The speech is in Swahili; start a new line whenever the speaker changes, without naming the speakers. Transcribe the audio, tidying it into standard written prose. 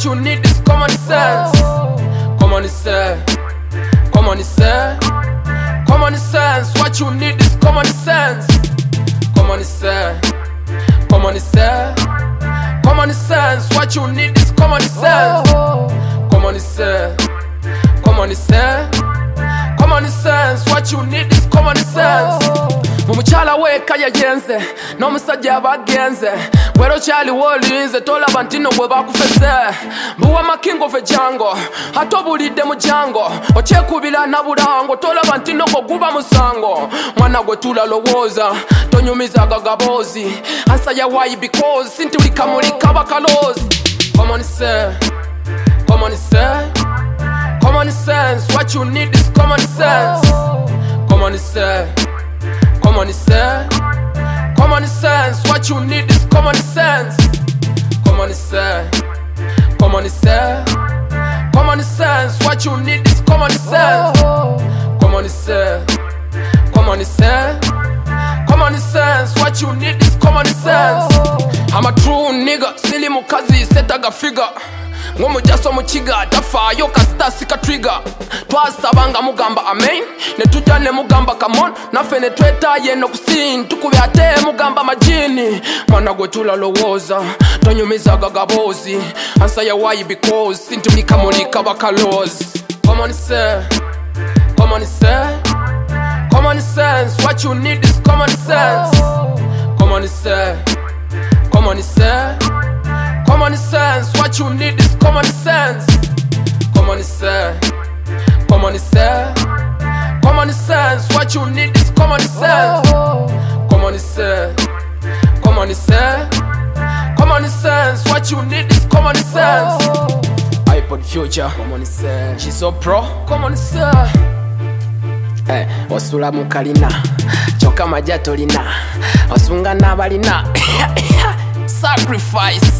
you need is common sense. Common sense. Common sense. Common sense. What you need is common sense. Common sense. Common sense. Common sense. What you need is common sense. Common sense. Common sense. Common sense. What you need is common sense. Mumuchala weka yagenze no musajja bagenze wero chali wolinze tola bantino bwe bakufese buwa making of a jango atobulide mu jango ochekubira na bulango tola bantino ko guba musango mwana gwe tula lowoza tonyumiza gagabozi ansa ya why because sinti likamulika bakalozi. Common sense. Common sense. Common sense. What you need is common sense. Common sense. Common sense. Common sense. What you need is common sense. Common sense. Common sense. Common sense. What you need is common sense. Common sense. Common sense. Common sense. What you need is common sense. I'm a true nigga. Silly mukazi setaga figure. Ngomu jaso muchiga tafayo kasta sika trigger. Twasabanga mugamba amen ne tujane mugamba come on nafene tweta yeno kusin tukubyate mugamba majini mwana gwe tula lowoza tonyumiza gagabozi ansa ya why because sinti likamulika bakalozi. Common sense. Common sense. Common sense. What you need is common sense. Common sense. Common sense. Common sense. What you need is common sense. Common sense. Common sense. Common sense. What you need is common sense. Common sense. Common sense. Common sense. What you need is common sense. iPod Future. Common sense. She's so pro. Common sense. Osula mukalina choka majatolina osunga nabalina sacrifice